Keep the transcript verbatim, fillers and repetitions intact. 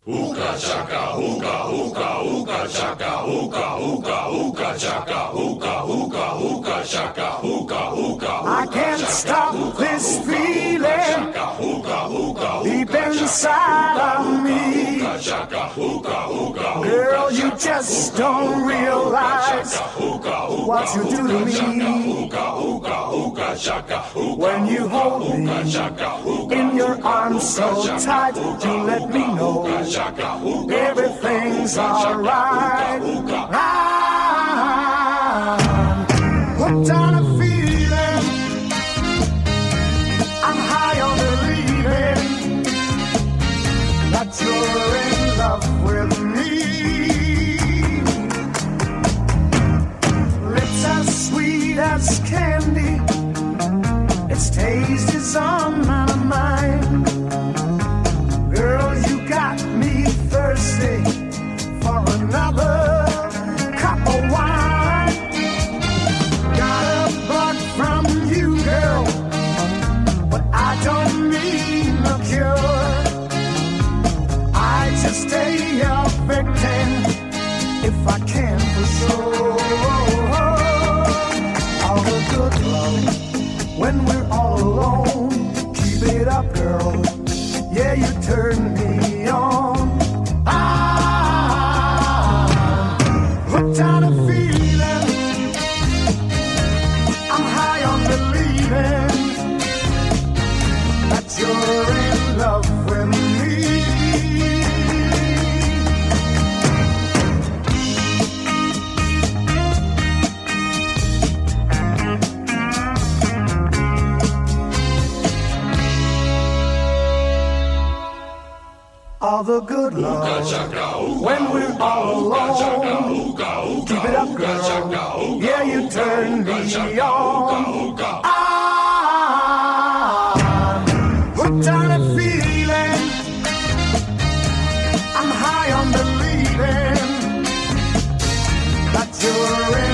Hookah chaka, hookah, hookah, hookah chaka, hookah, hookah, hookah chaka, hookah, hookah, hookah chaka, hookah, hookah. I can't stop this feeling deep inside of me. Girl, you just don't realize what you do to me. When you hold me in your arms so tight, you let me know everything's alright. I'm hooked on a feeling, I'm high on believing that you're in love with me. Lips as sweet as candy, its taste is on my mind. Girl, you got me thirsty for another cup of wine. Got a bug from you, girl, but I don't need no cure. I just stay a victim if I can for sure. All the good love when we're all alone. Keep it up, girl. Yeah, you turn me on. I'm hooked on a feeling, I'm high on believing that you're in love with me. All the good love when we're all alone. Keep it up, girl. Yeah, you turn me on. I'm hooked on a feeling, I'm high on believing that you're in